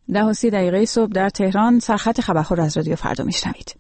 10:30 صبح در تهران. سرخط خبرها را از رادیو فردا میشنوید.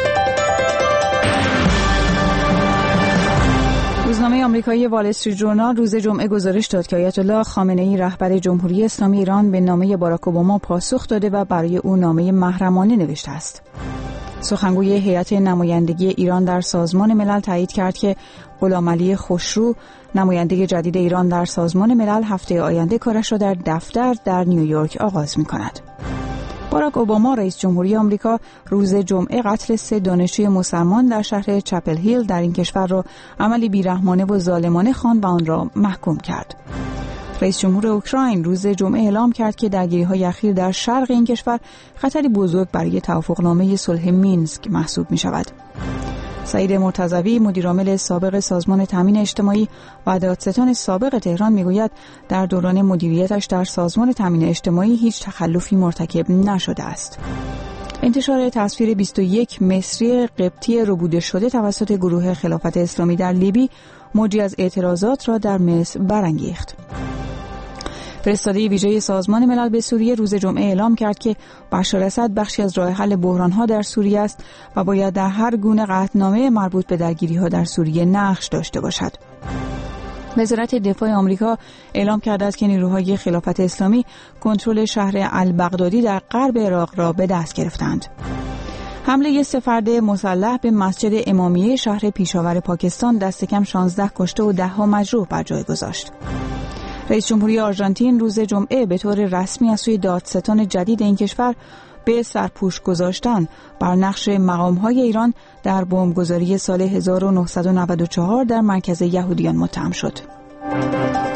روزنامه آمریکایی وال استریت ژورنال روز جمعه گزارش داد که آیت الله خامنه‌ای رهبر جمهوری اسلامی ایران به نامه باراک اوباما پاسخ داده و برای او نامه محرمانه نوشته است. سخنگوی هیئت نمایندگی ایران در سازمان ملل تایید کرد که غلامعلی خوشرو، نماینده جدید ایران در سازمان ملل، هفته آینده کارش را در دفتر در نیویورک آغاز می‌کند. باراک اوباما رئیس جمهوری آمریکا روز جمعه قتل 3 دانشجوی مسلمان در شهر چپل هیل در این کشور را عملی بیرحمانه و ظالمانه خواند و آن را محکوم کرد. رئیس جمهور اوکراین روز جمعه اعلام کرد که درگیری‌های اخیر در شرق این کشور خطری بزرگ برای توافقنامه صلح مینسک محسوب می‌شود. سعید مرتضوی، مدیرعامل سابق سازمان تامین اجتماعی و دادستان سابق تهران، میگوید در دوران مدیریتش در سازمان تامین اجتماعی هیچ تخلفی مرتکب نشده است. انتشار تصویر 21 مصری قبطی ربوده شده توسط گروه خلافت اسلامی در لیبی موجی از اعتراضات را در مصر برانگیخت. فرستاده ویژه سازمان ملل به سوریه روز جمعه اعلام کرد که بشار اسد بخشی از راه حل بحران‌ها در سوریه است و باید در هر گونه قطعنامه مربوط به درگیری‌ها در سوریه نقش داشته باشد. وزارت دفاع آمریکا اعلام کرده است که نیروهای خلافت اسلامی کنترل شهر البغدادی در غرب عراق را به دست گرفتند. حمله 3 فرد مسلح به مسجد امامیه شهر پیشاور پاکستان دست کم 16 کشته و 10 مجروح بر جای گذاشت. رئیس جمهوری آرژانتین روز جمعه به طور رسمی از سوی دادستان جدید این کشور به سرپوش گذاشتن بر نقش مقام‌های ایران در بمبگذاری سال 1994 در مرکز یهودیان متهم شد.